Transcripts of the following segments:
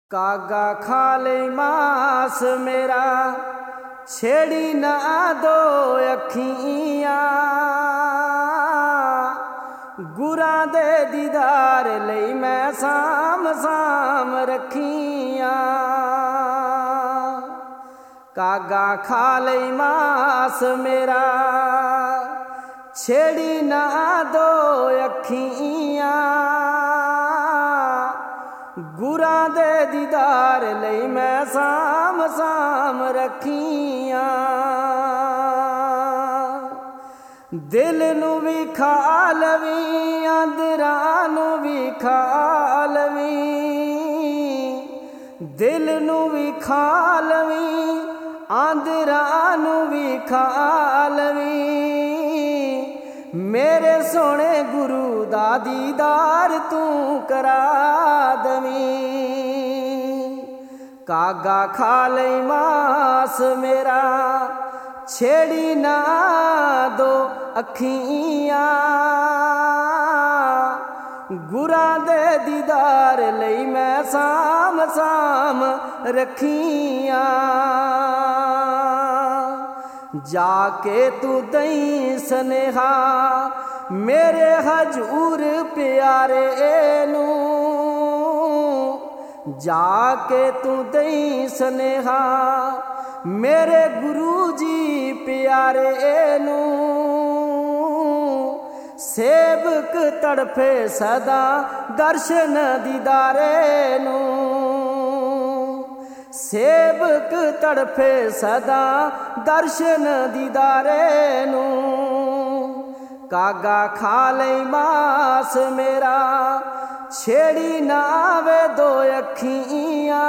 कागा खा ले मास मेरा छेड़ी ना दो अखियां गुरा दे दीदार लई मैं साम साम रखियां। कागा खा ले मास मेरा छेड़ी ना दो अखियां गुरा दे दीदार लई मैं साम साम रखियां। दिल नू भी खा लवी आंदरा नू भी खा लवी, दिल नू भी खा लवी आंदरा नू भी खा लवी। मेरे सोने गुरु दा दीदार तू करा दवी। कागा खा ले मास मेरा छेड़ी ना दो अखियां गुरा दे दीदार लई मैं साम साम रखियां। जाके तू दई सनेहा मेरे हजूर प्यारे नू, जाके तू दई सनेहा मेरे गुरु जी प्यारे नू। सेवक तड़फे सदा दर्शन दीदारे नू, सेवक तड़फे सदा दर्शन दीदारे नू। कागा खा ले मास मेरा छेड़ी ना वे दो अखियां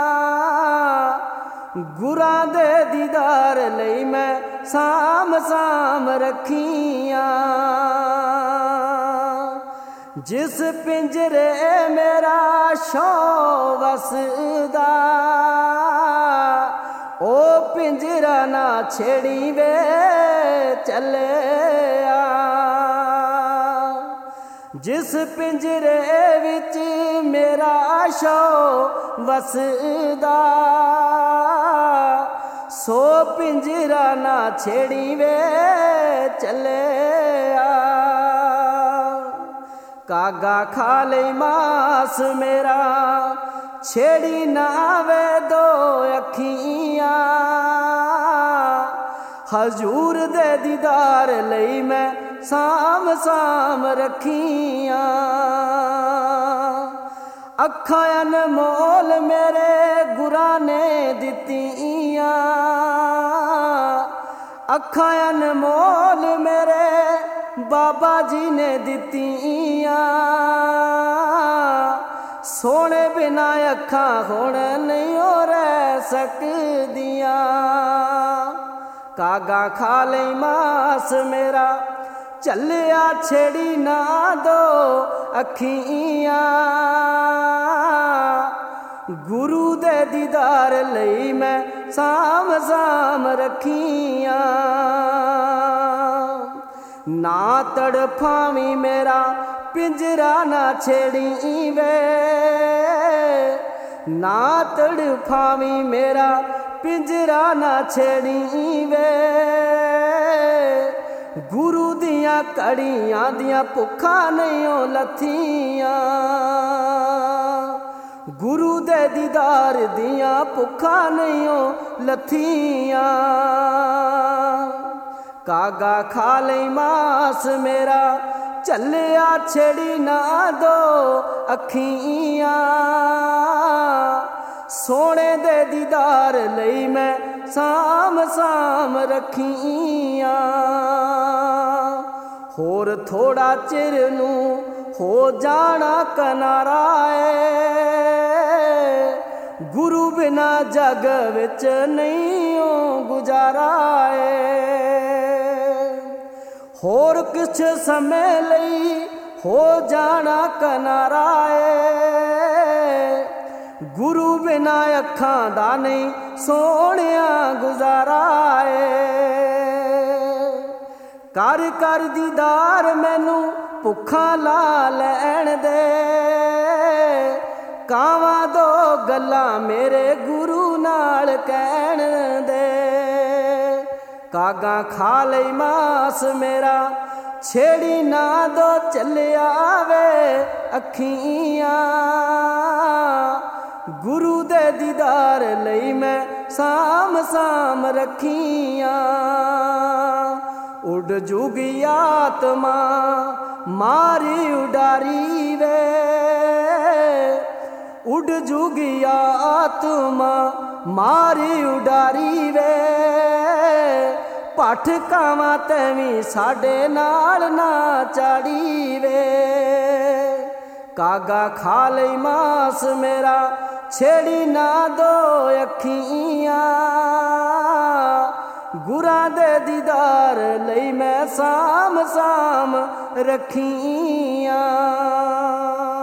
गुरा दे दीदार लई मैं साम साम रखियां। जिस पिंजरे मेरा शौ वसदा ओ पिंजरा ना छेड़ी वे चले आ। जिस पिंजरे विच मेरा शौ वसदा सो पिंजरा ना छेड़ी वे चले आ। कागा खा ले मास मेरा छेड़ी ना वे दो अखियां हजूर दे दीदार लई मैं साम साम रखियां। अखां अनमोल मेरे गुरा ने दित्तियां, अखां अनमोल मेरे बाबा जी ने दित्तियां। सोने बिना अखां हुण नहीं हो रह सकदियां। कागा खा ले मास मेरा चलिया छेड़ी ना दो अखियां गुरु दे दीदार लई मैं साम साम रखियां। ना तड़फावी मेरा पिंजरा ना छेड़ी वे, ना तड़फावी मेरा पिंजरा ना छेड़ी वे। गुरु दियां कड़ियां दियां भुखा नहीं हो लथियां, गुरु दे दीदार दियां भुखा नहीं हो लथियां। कागा खा ले मास मेरा चलिया छेड़ी ना दो अखियां सोने दे दीदार लई मैं साम साम रखियां। होर थोड़ा चिर नू हो जाना कनारा है गुरु बिना जग विच नहीं हो गुजारा है। होर किछ समय लई हो जाना कनारा है गुरु बिना अखां दा नहीं सोहणिया गुजारा है। कर कर दीदार मैनू भुखा ला लैण दे ਕਾਵਾਂ ਦੋ ਗੱਲਾਂ ਮੇਰੇ ਗੁਰੂ ਨਾਲ ਕਹਿਣ ਦੇ। ਕਾਗਾ ਖਾ ਲਈ ਮਾਸ ਮੇਰਾ ਛੇੜੀ ਨਾ ਦੋ ਚੱਲਿਆ ਵੇ ਅੱਖੀਆਂ। ਗੁਰੂ ਦੇ ਦੀਦਾਰ ਲਈ ਮੈਂ ਸਾਮ ਸਾਮ ਰੱਖੀਆਂ। ਉੱਡ ਜੂਗੀ ਆਤਮਾ ਮਾਰੀ ਉਡਾਰੀ ਵੇ, ਉੱਡ ਜੂਗੀ ਆਤਮਾ ਮਾਰੀ ਉਡਾਰੀ ਵੇ। ਭੱਠ ਕਾਵਾਂ ਤੈਵੀਂ ਸਾਡੇ ਨਾਲ ਨਾ ਚਾੜੀ ਵੇ। ਕਾਗਾ ਖਾ ਲਈ ਮਾਸ ਮੇਰਾ ਛੇੜੀ ਨਾ ਦੋ ਅੱਖੀਆਂ। ਗੁਰਾਂ ਦੇ ਦੀਦਾਰ ਲਈ ਮੈਂ ਸਾਮ ਸਾਮ ਰੱਖੀਆਂ।